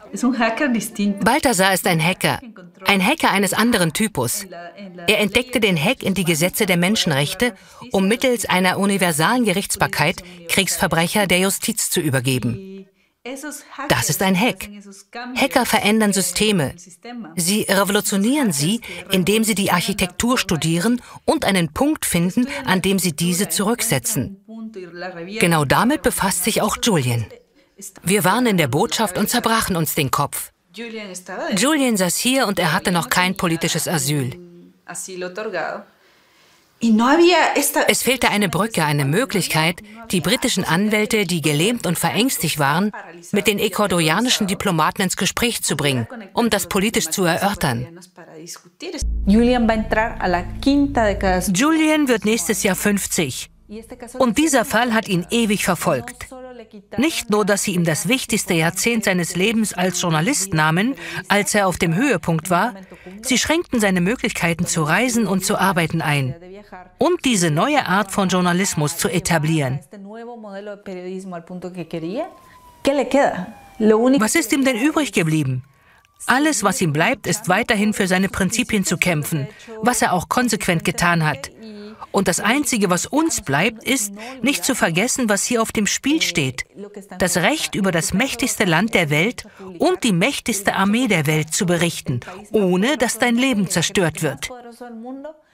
Balthasar ist ein Hacker eines anderen Typus. Er entdeckte den Hack in die Gesetze der Menschenrechte, um mittels einer universalen Gerichtsbarkeit Kriegsverbrecher der Justiz zu übergeben. Das ist ein Hack. Hacker verändern Systeme. Sie revolutionieren sie, indem sie die Architektur studieren und einen Punkt finden, an dem sie diese zurücksetzen. Genau damit befasst sich auch Julian. Wir waren in der Botschaft und zerbrachen uns den Kopf. Julian saß hier und er hatte noch kein politisches Asyl. Es fehlte eine Brücke, eine Möglichkeit, die britischen Anwälte, die gelähmt und verängstigt waren, mit den ecuadorianischen Diplomaten ins Gespräch zu bringen, um das politisch zu erörtern. Julian wird nächstes Jahr 50. Und dieser Fall hat ihn ewig verfolgt. Nicht nur, dass sie ihm das wichtigste Jahrzehnt seines Lebens als Journalist nahmen, als er auf dem Höhepunkt war, sie schränkten seine Möglichkeiten zu reisen und zu arbeiten ein und diese neue Art von Journalismus zu etablieren. Was ist ihm denn übrig geblieben? Alles, was ihm bleibt, ist weiterhin für seine Prinzipien zu kämpfen, was er auch konsequent getan hat. Und das Einzige, was uns bleibt, ist, nicht zu vergessen, was hier auf dem Spiel steht. Das Recht, über das mächtigste Land der Welt und die mächtigste Armee der Welt zu berichten, ohne dass dein Leben zerstört wird.